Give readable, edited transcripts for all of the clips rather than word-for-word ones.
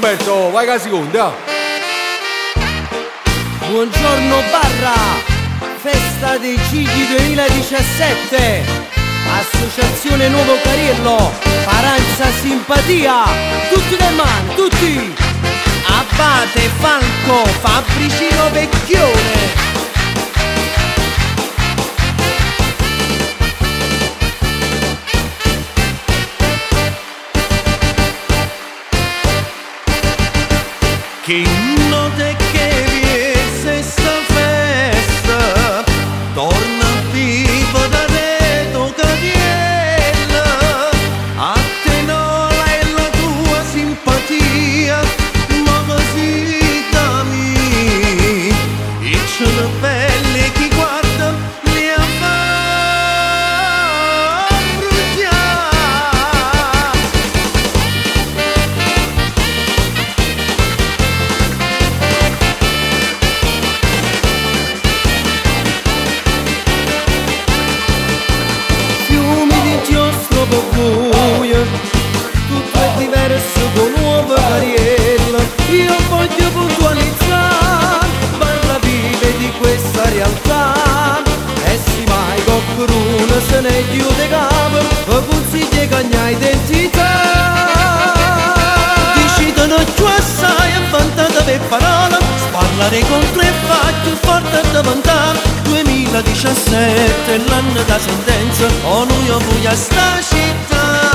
Umberto, vai che seconda. Buongiorno Barra, festa dei Cigli 2017, Associazione Nuovo Cariello, Paranza Simpatia, tutti le mani, tutti! Abate Falco, Fabbricino Vecchione. Che notte che viene sta festa, torna vivo da Reto Cariello, a te nola e la tua simpatia, ma così da me, e c'è una pelle che guarda le affari. Tutto è diverso con Nuovo Cariello. Io voglio puntualizzare, parla vive di questa realtà. E si mai qualcuno se ne chiude capo, o consiglia che ogni identità. Decidono giù assai avvantata per parola, parlare contro e faccio forte da vantare. 2017 è l'anno da sentenza, o noi o voi a sta città.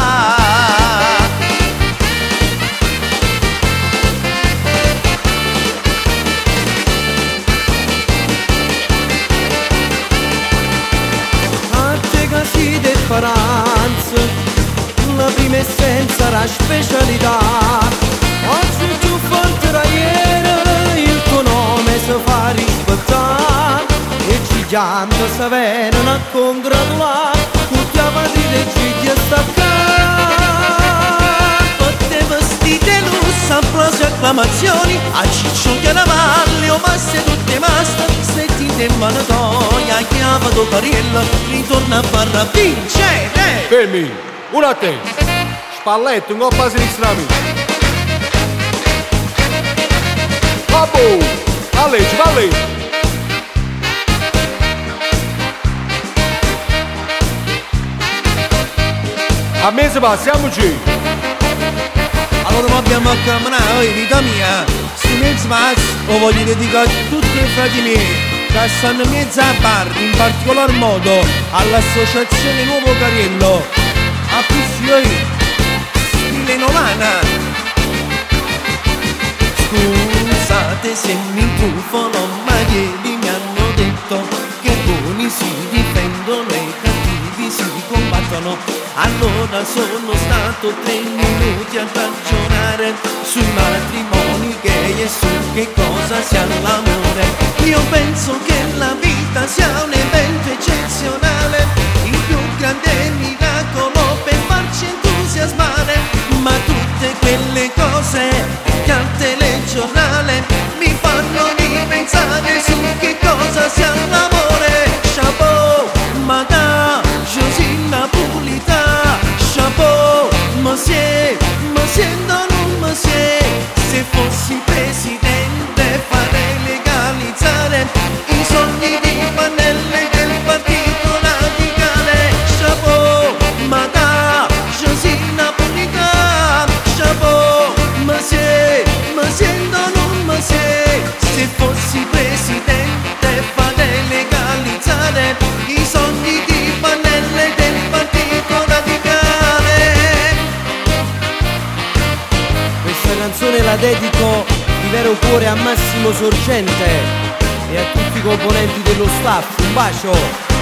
A te che si de Paranza, la prima essenza, la specialità. Oggi più forte da ieri, il tuo nome si fa rispettare. E ci chiamano se vengono a congratulare, tutti a patria e ci a staccare. Tutte vestite lusso, applausi e acclamazioni, a Ciccio Chiaravalli, o masse tutte maste, sentite in manatoia, chiama do Cariello, ritorna a Barra vincere. Fermi, uno a te. Spalletto, un coppa a sinistra amico. Babbo, a legge, va a legge. A mese passiamoci. Allora non abbiamo a camminare, vita mia, sti mezzi passi lo voglio dedicare a tutti i frati miei che stanno in mezzo a bar, in particolar modo all'associazione Nuovo Cariello, a Pissioi, stile Novana. Scusate se mi intrufolano, ma ieri mi hanno detto che buoni si difendono e i cattivi si combattono. Allora sono stato 3 minuti a ragionare sui matrimoni gay e su che cosa sia l'amore. Io penso che la vita sia un evento eccezionale, il più grande miracolo per farci entusiasmare. Ma tutte quelle cose che al telegiornale mi fanno ripensare su che cosa sia l'amore. Chapeau, Madame Josine Napolità, chapeau, monsieur, non un monsieur. Se fossi presidente farei legalizzare i sogni di Pannella del partito radicale. Chapeau, Madame Josine Napolità, chapeau, monsieur, non un monsieur. Se fossi presidente farei legalizzare i sogni di Pannella del partito radicale. Questa canzone la dedico di vero cuore a Massimo Sorgente e a tutti i componenti dello staff. Un bacio.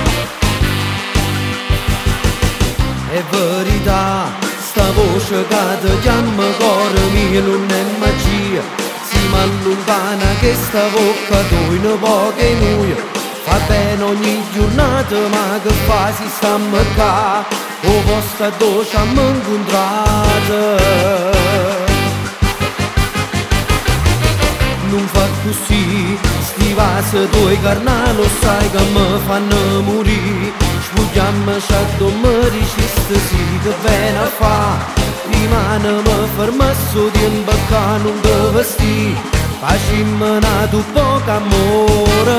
È verità, sta voce che ti chiama cuore mio non è magia. Si m'allontana che sta bocca tu in poche noi. Fa bene ogni giornata ma che fa si sta a mercare, o posta dove ci abbiamo incontrato. Non fa così, sti vasi tuoi carnali lo sai che mi fanno morire. Spugliammoci a domani, ci sì che bene a fa. settimane mi fermasso di imbaccare un tuo vestì, facimmo nato poco amore.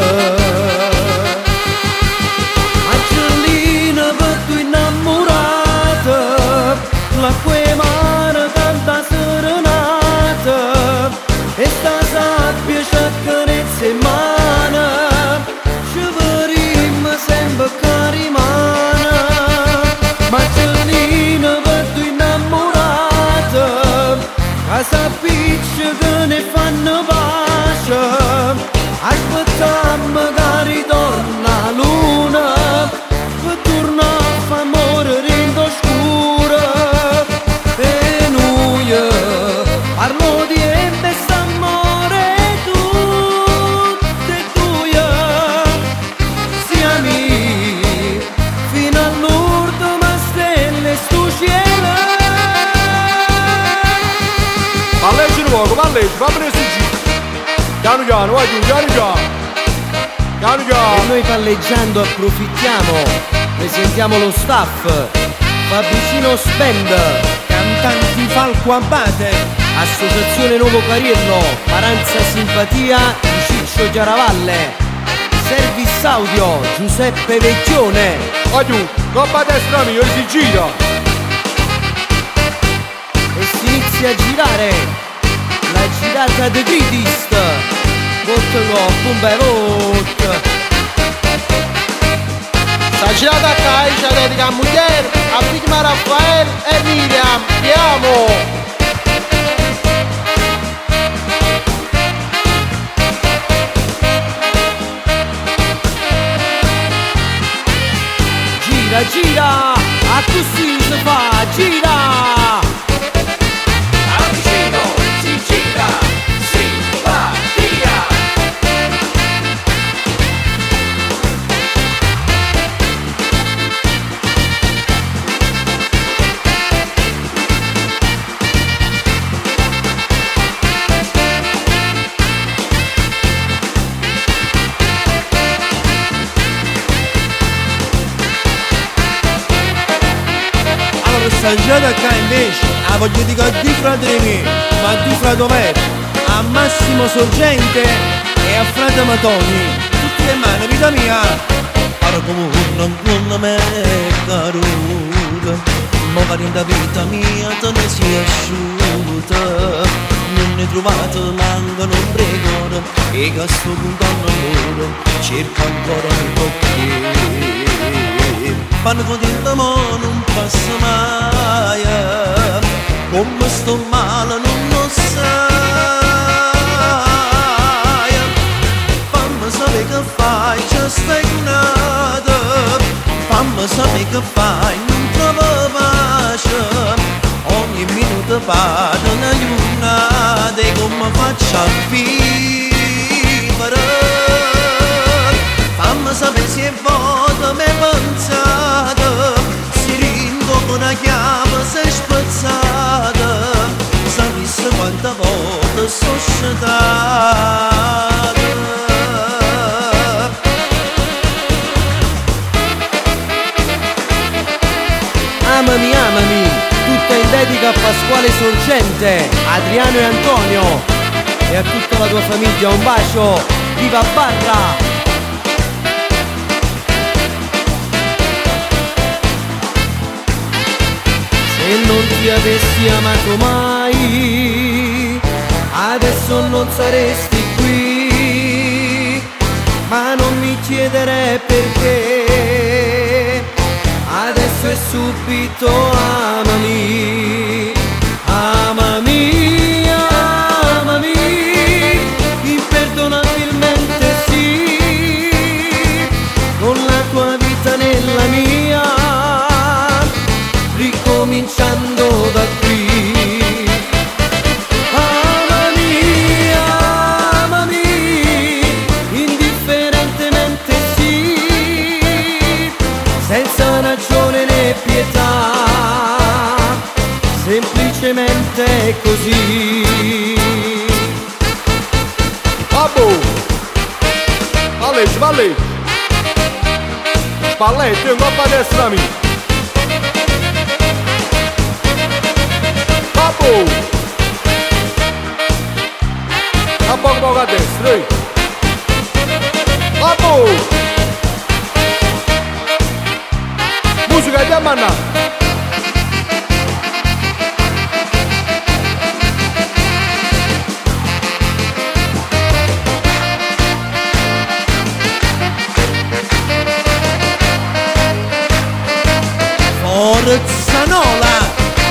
Marcellina per tu innamorata, la quei mano tanta serenata, e sta sabbia c'è carezza in mano, ci vedremo sempre che rimane. Marcellina per tu innamorata, a sapiccia che ne fanno pace, aspetta magari torna la luna, per torna a fa morire in oscura. E noi parlo di questo amore tutte tue, siamo fino all'ultima stelle stu cielo. Ma leggi un poco, ma leggi, va bene su giro. Piano piano, vai giù, piano piano. Piano E piano. noi palleggiando approfittiamo, presentiamo lo staff: Fabbricino Spend, Cantanti Falco Abate, Associazione Nuovo Cariello, Paranza Simpatia di Ciccio Chiaravalle, Service Audio Giuseppe Vecchione, Vai giù, gobba a destra mia, si gira. e si inizia a girare la girata de Gridist. Vottano bombe vot. Sta girata a caicia dedica a Muglier, a Bigma Raffaele e Miriam. Andiamo! Gira, gira, a così si fa, gira! Avvicino, si gira, simpatia. Questa girata qua invece la voglio dire a due fratelli miei, ma a due fratelli veri, a Massimo Sorgente e a frate Matoni, tutte le mani, vita mia. Ora come non me caruta, ma parinda vita mia te ne si è asciutta, non ne trovate l'angolo non pregore, e che sto puntando loro, cerco ancora un po' fanno contento ma non passa mai, come sto male non lo sai. Fammi sapere che fai, ci stai nata, fammi sapere che fai, non trovo pace, ogni minuto parte una giornata e come faccio a vivere. Fammi sapere se volta mi pensate, si ringo con una chiave sei spazzata, sapesse quante volte sono sciatata. Amami, tutta in dedica a Pasquale Sorgente, Adriano e Antonio, e a tutta la tua famiglia un bacio, viva Barra! Se non ti avessi amato mai, adesso non saresti qui, ma non mi chiedere perché, adesso è subito amami, amami, amami, imperdonabilmente sì, con la tua vita nella mia, ricominciando da qui. Amami, amami, indifferentemente sì, senza ragione né pietà, semplicemente così. Babbo! Valleggi, valleggi! Spalletti, gobba a destra mia! Vabbò! A poco a destra, ehi! Vabbò! Musica di Amanna! Forzanola!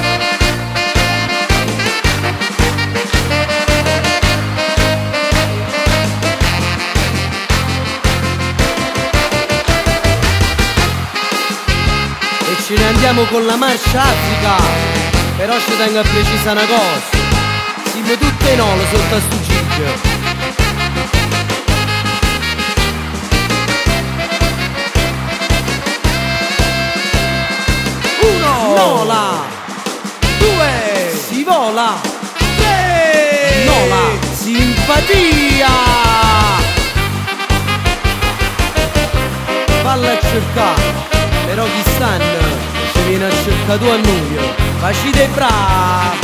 E ce ne andiamo con la marcia Africa. Però ci tengo a precisare una cosa: siamo tutte in olo sotto a sto gig. Nola, 2, si vola, 3, Nola, simpatia. Valla a cercare, però chi stanno ci viene a cercare tu a noi, facite bravi.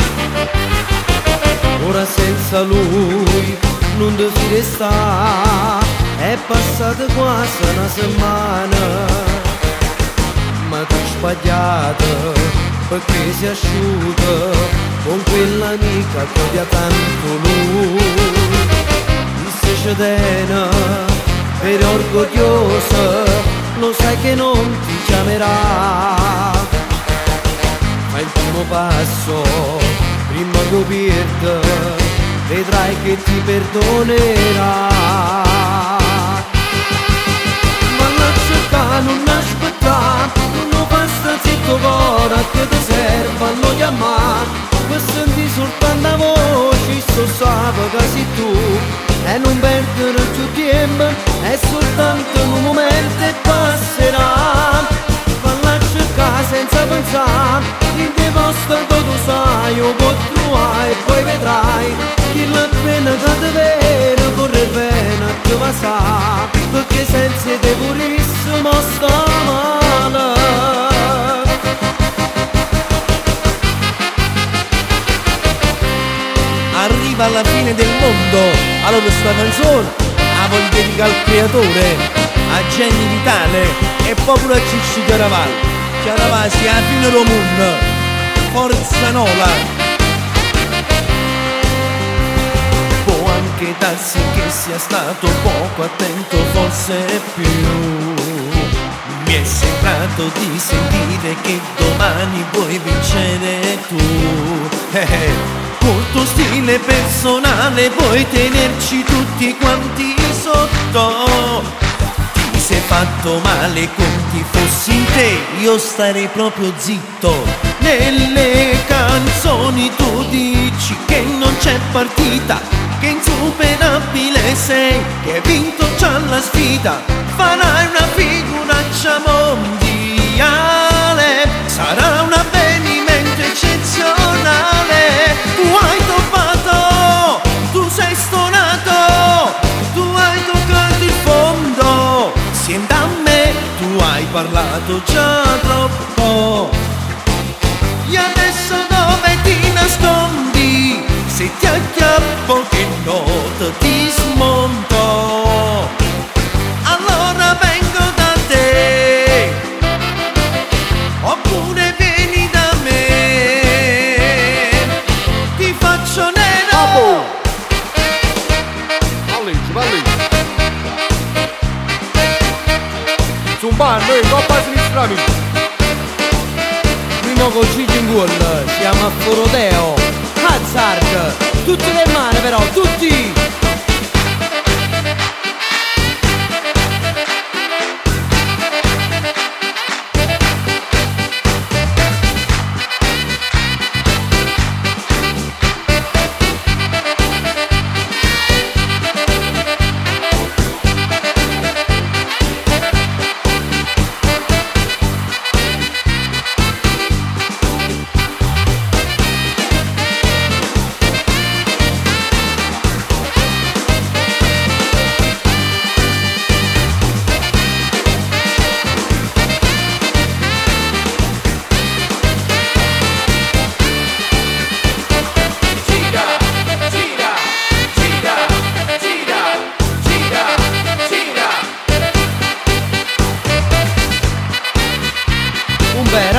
Ora senza lui non devi restare, è passata quasi una settimana. Ma tu sbagliato perché si asciuga con quell'amica che odia tanto lui. Se ci tiene per orgogliosa, lo sai che non ti chiamerà. Ma il primo passo prima che perda, vedrai che ti perdonerà. Ma la cerca non aspettare, non basta zitto ora che ti serve a non chiamare. Per sentire soltanto la voce, so sape che sei tu, e non perdere più tempo, è soltanto un momento e passerà. Valla a cercare senza pensare, in te posto che tu sai, o puoi trovare e poi vedrai che la pena che ti viene, corre bene te va sa, perché senza te purissimo sta male. Arriva alla fine del mondo, allora sta canzone la voglio dedicare al creatore, a Jenny Vitale e proprio a Cicci Chiaraval. Chiaraval sia la fine del mondo, Forzanola. Può anche darsi che sia stato poco attento, forse più. Mi è sembrato di sentire che domani puoi vincere tu. Col tuo stile personale puoi tenerci tutti quanti sotto. Ti sei fatto male con chi fossi in te, io starei proprio zitto. Nelle canzoni tu dici che non c'è partita, che insuperabile sei, che hai vinto già la sfida. Farai una figuraccia mondiale, sarà un avvenimento eccezionale. Tu hai toppato, tu sei stonato, tu hai toccato il fondo. Sienta a me, tu hai parlato già troppo. E adesso dove ti nascondi? Se ti acchiappo che nota ti smonto, allora vengo da te, oppure vieni da me. Ti faccio nero. Vabbò! Valleggi, valleggi! Zumbando in coppa sinistra amici! Primo con Gigi in gol, siamo a Foroteo, Hazard, tutte le mani però, tutti!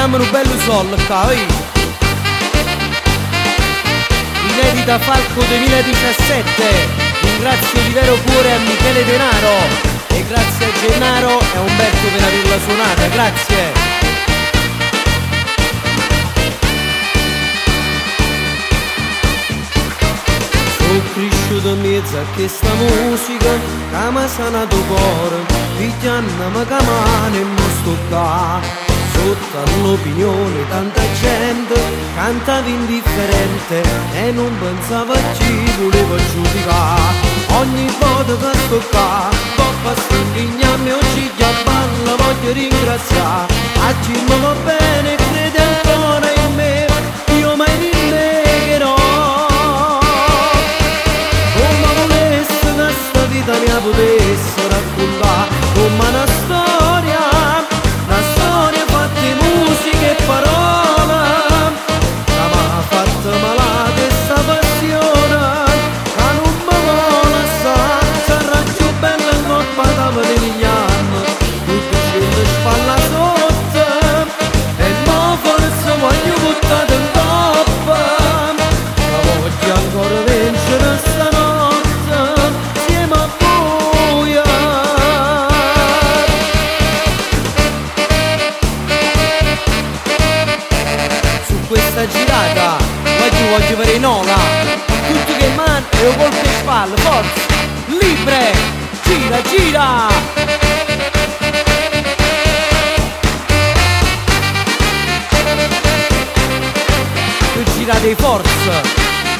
Dammi un bello sol qua, oi. Inedita Falco 2017. Ringrazio di vero cuore a Michele Denaro e grazie a Gennaro e a Umberto per averla suonata, grazie. Sono cresciuto in mezzo a questa musica che mi ha sanato il cuore, pigliandomi la mano e mi sto qua. Sotto all'opinione tanta gente cantava indifferente e non pensava a chi voleva giudicare. Ogni volta che sto qua, poppa sto indignarmi, oggi già balla, voglio ringraziare a chi mi va bene e crede ancora in me, io mai rinnegherò. Come volesse che sta vita mia potesse raccontare come una storia fatta di musica e parole, che m'ha fatto malata e sta passione, che non mi vuole sarà più bella incoppata degli anni, tutti scende spalla sotto, e mo forse voglio buttare in coppa, ma voglio ancora vincere stanotte, insieme a voi. Questa girata oggi voglio fare in ola, tutti che mano e un colpo in spalle, forza, libre, gira, gira. Tu girate di forza.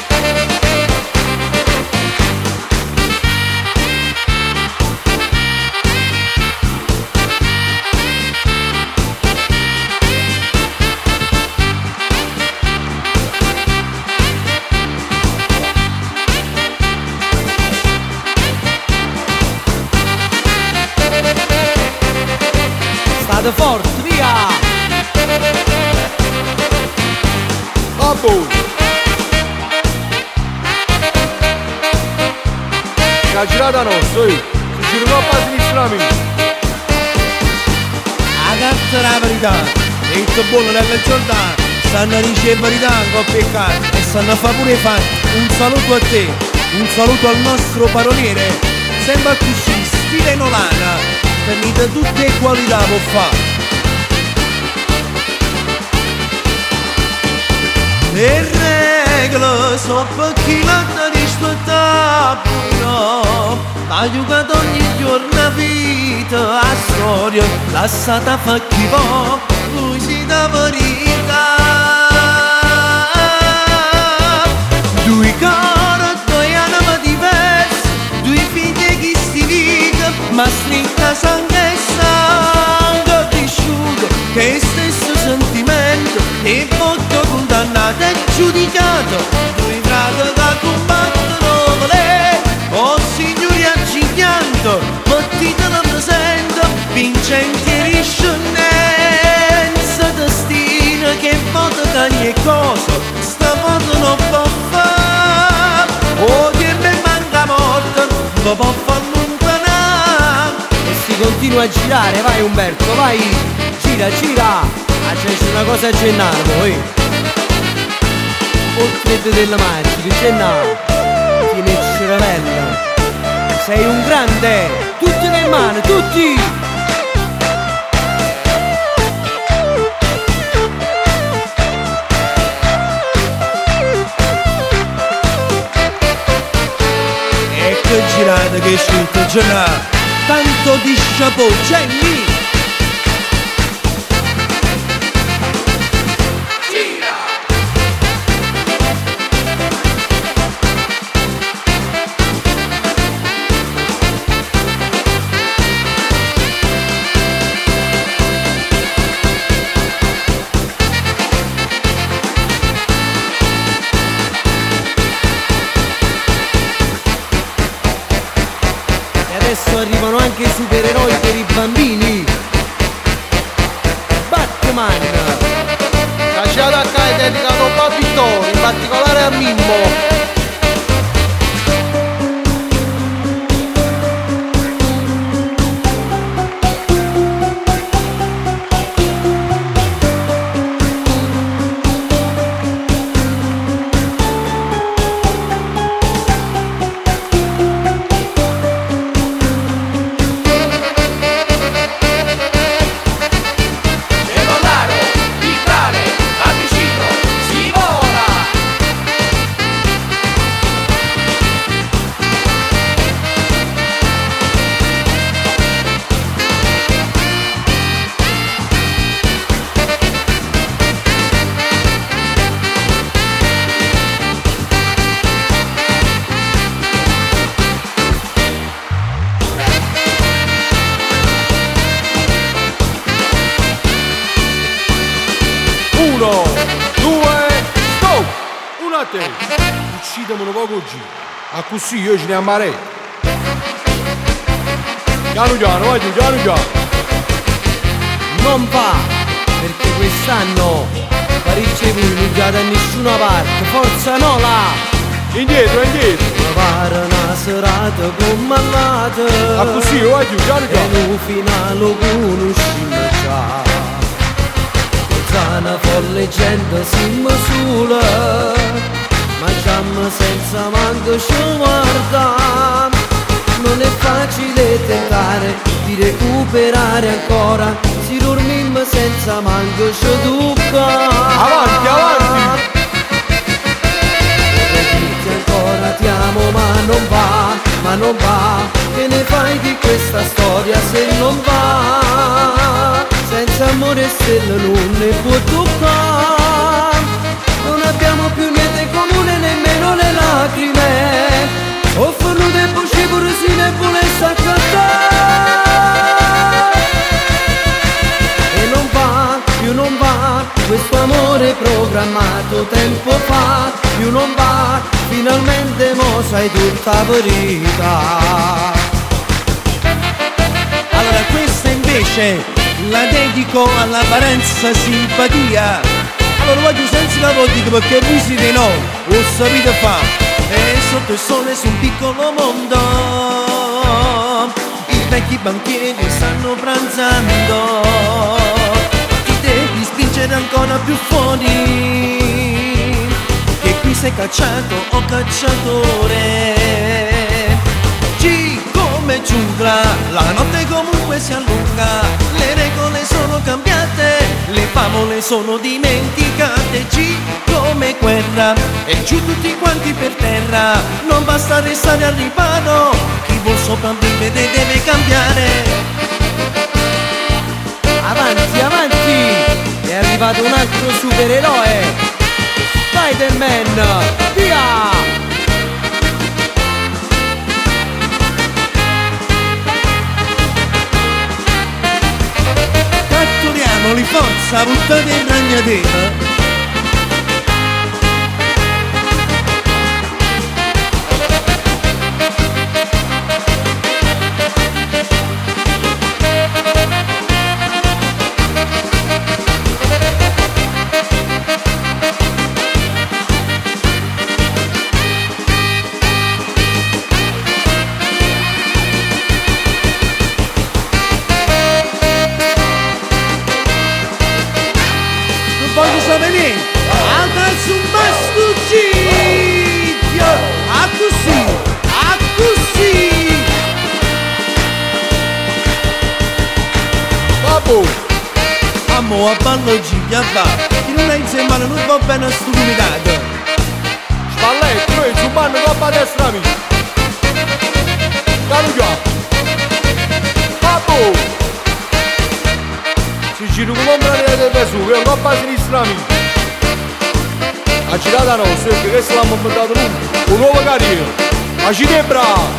State forte, via! Abbo! La girata nostra, si gira un po' a sinistra mia. A carta la verità, e il buono della Giordana, stanno a ricevere verità in coppia e carne e stanno a fare pure i fatti. Un saluto a te, un saluto al nostro paroliere, sembra così, stile Nolana. Tenete tutte le qualità può fare. Le regole sono per chi l'hanno rispettato, ha giocato ogni giorno a vita, a storia, lasciata fa chi può, lui si dà verità. Due cori, due anime diversi, due figlie che si vita, ma strinta sangue e sangue cresciuto, che stesso sentimento e voto condannato e giudicato, due frati da combattono volere, oh signori accigliando, mettitelo presente, vincenti e riscendenza, destino che vota ogni cosa, sta voto non può fare, oh che mi manca morte, non può far si continua a girare, vai Umberto, vai, gira, gira, c'è una cosa a Gennaro poi, oltre della magica, Gennaro, tieni il cervello, sei un grande, tutti le mani, tutti! Ecco girate che scelta Gennaro, tanto di chapeau, Jenny! Adesso arrivano anche i supereroi per i bambini. Batman. La girata a Kai è dedicata a un Babittone, in particolare a Mimmo. Mattei, uccidimi un poco oggi. A così io ce ne ammarei. Piano piano, vai giù, piano piano. Non va, perché quest'anno Parigi e voi non giate a nessuna parte, forza no là! Indietro, indietro. Mi pare una serata con mallata. A così, vai giù, piano E piano. nel finale conosciamo già. Zana folle gente siamo sola, mangiamo senza manco ci guardare. Non è facile tentare di recuperare ancora, si dormimmo senza manco ci toccare. Avanti, avanti. Ancora ti amo ma non va, che ne fai di questa storia se non va? Senza amore stelle non ne può toccare, non abbiamo più niente in comune, nemmeno le lacrime, ho fornuto e voce pure si ne volesse accattare. E non va, più non va, questo amore programmato tempo fa, più non va, finalmente mo sai tutta la verità. Allora questa invece la dedico alla Parenza Simpatia. Allora voglio senza la vodka perché voi siete noi, lo sapete fa. E sotto il sole su un piccolo mondo i vecchi banchieri stanno pranzando, ti devi spingere ancora più fuori, che qui sei cacciato o cacciatore. G come giungla, la notte comunque si allunga, le regole sono cambiate, le favole sono dimenticate. G come guerra, e giù tutti quanti per terra, non basta restare al riparo, chi vuol sopravvivere deve cambiare. Avanti, avanti, è arrivato un altro supereroe, Spider-Man, via! Catturiamoli, forza, buttate in ragnatela. Voglio sapere, alzarsi un bastuccio, a così, a così. Babbo. Amo a ballo giglia va, chi non è insieme non va bene a sto comitato. Spalletti, noi su banno coppa a destra amici. Piano piano. Babbo. Si gira con l'ombra del Vesuvio, un coppa a sinistra amici. A girata nostra, perché questo l'hanno inventato noi, un nuovo carriera. A Ginebra.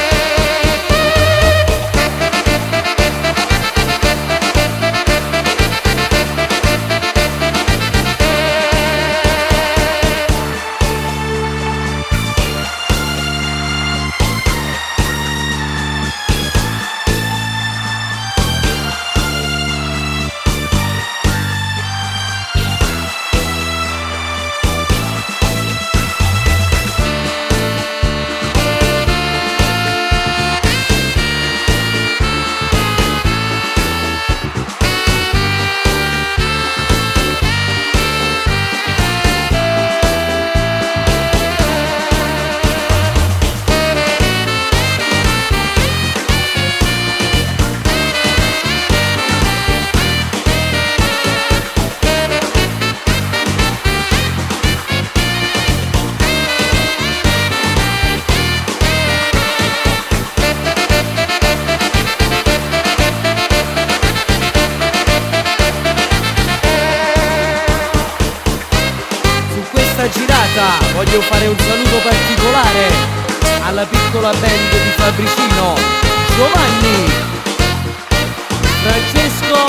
Girata voglio fare un saluto particolare alla piccola band di Fabricino, Giovanni, Francesco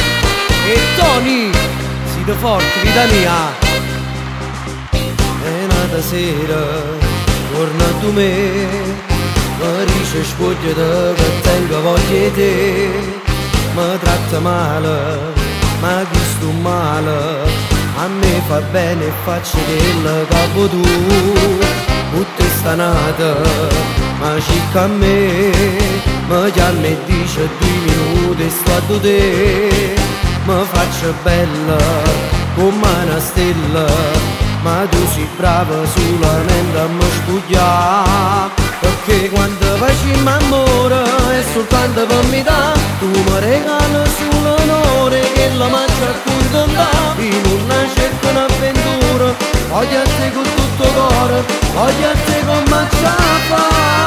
e Tony. Siete forti, vita mia. da sera torna tu me, mi dice scuogliate che tengo voglia di te, mi tratta male, ma chi sto male, a me fa bene e faccio del capo tu, tutte stanate, ma circa a me, mi chiama e dice 2 minuti e sto a te, mi faccio bella come una stella, ma tu sei brava solamente a mi spugliare, perché quando facciamo amore è soltanto per me da, tu mi regali solo l'onore che la mangio a contentare, in una cerca un'avventura, voglio a te con tutto cuore, voglio a te con mangiare,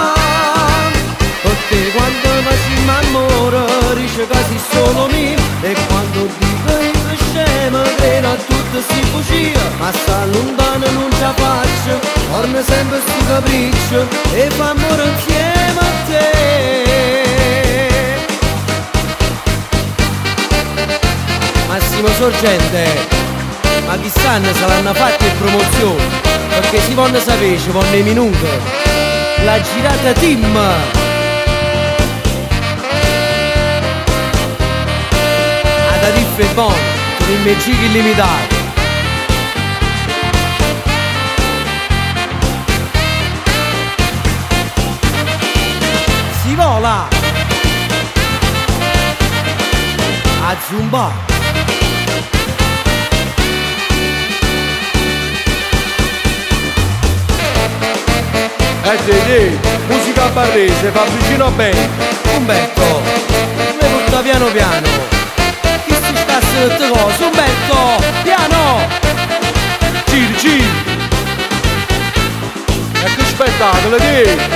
perché quando facciamo amore dice che sei solo mio, e quando dico io scema credo a tutte si bugie, ma sta lontano non ce la faccio, torna sempre sto capriccio e fa amore insieme a te. Massimo Sorgente, ma chissà ne saranno fatte promozioni, perché si vanno sapere, ci vanno i minuti, la girata team. La tariffa è buona, con il Magic illimitato. Si vola a Zumba. Musica barrese, Fabricino bene. Umberto, mi porta piano piano. Chi si sta sotto cosa? Umberto, piano! Giri, giri. E che spettacolo, che?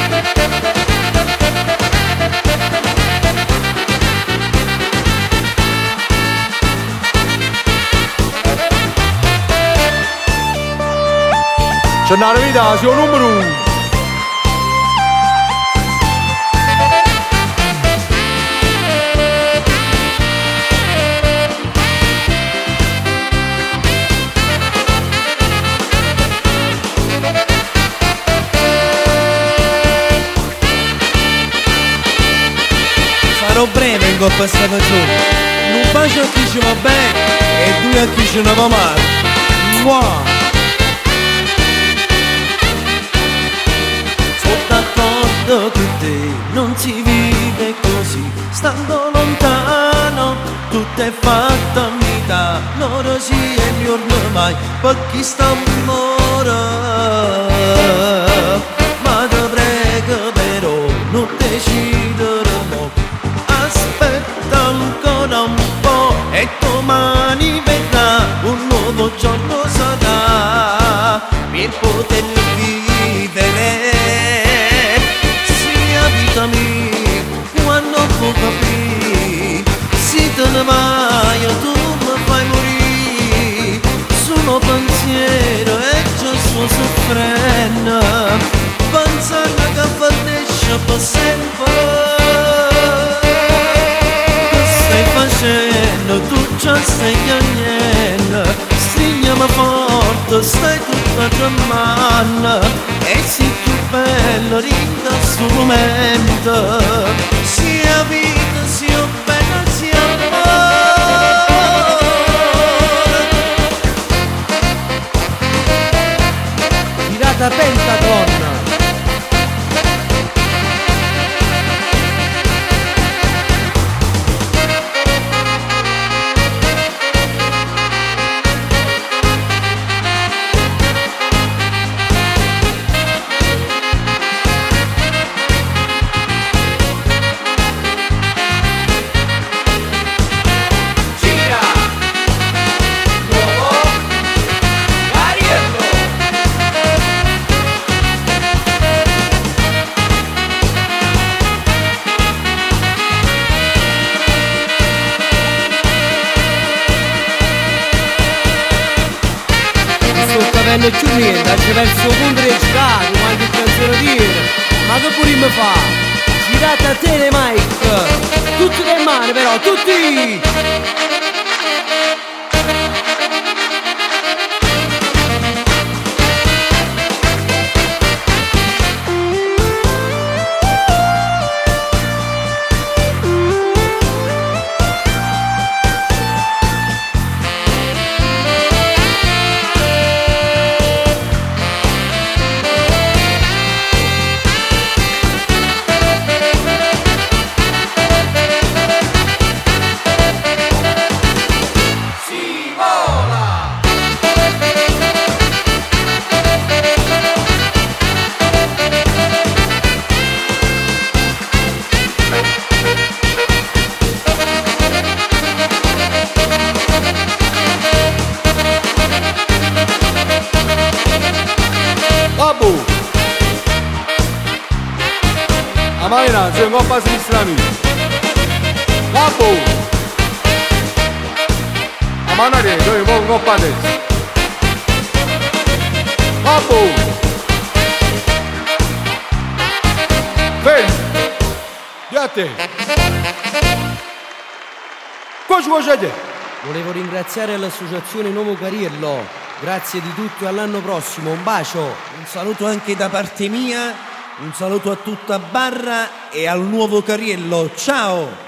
C'è una novità, siamo numero 1. Sarò breve in coppa sta canzone. Un bacio a chi ci va bene e 2 a chi ci ne va male. Mua! D'accordo con te, non si vive così, stando lontano, tutto è fatto a metà, loro sì e gli ormai, per chi sta amore, ma te prego però, non decidere mo, aspetta ancora un po' e domani verrà, un nuovo giorno sarà, per poter vivere. Quando può capire, se te ne vai tu mi fai morire, sono pensiero e già sto soffrendo, pensando che fallisce per sempre, che stai facendo, tu già stai piangendo, stringiami forte, stai tutta tremando, e sei più bello di questo momento, sia vita, sia bella, sia amore. Tirata Pentaton. Non c'è niente, c'è verso contro il girato, qualche canzone dire, ma che pure mi fa? Girata a Telemike, tutti le mani però, tutti! Maina, sono coppa sinistra mia. Capo. A manare, dove vuoi coppa destra. Capo. Fermi. Di a te. Cosa vuoi dire? Volevo ringraziare l'associazione Nuovo Cariello. Grazie di tutto e all'anno prossimo. Un bacio. Un saluto anche da parte mia, un saluto a tutta Barra e al Nuovo Cariello. Ciao!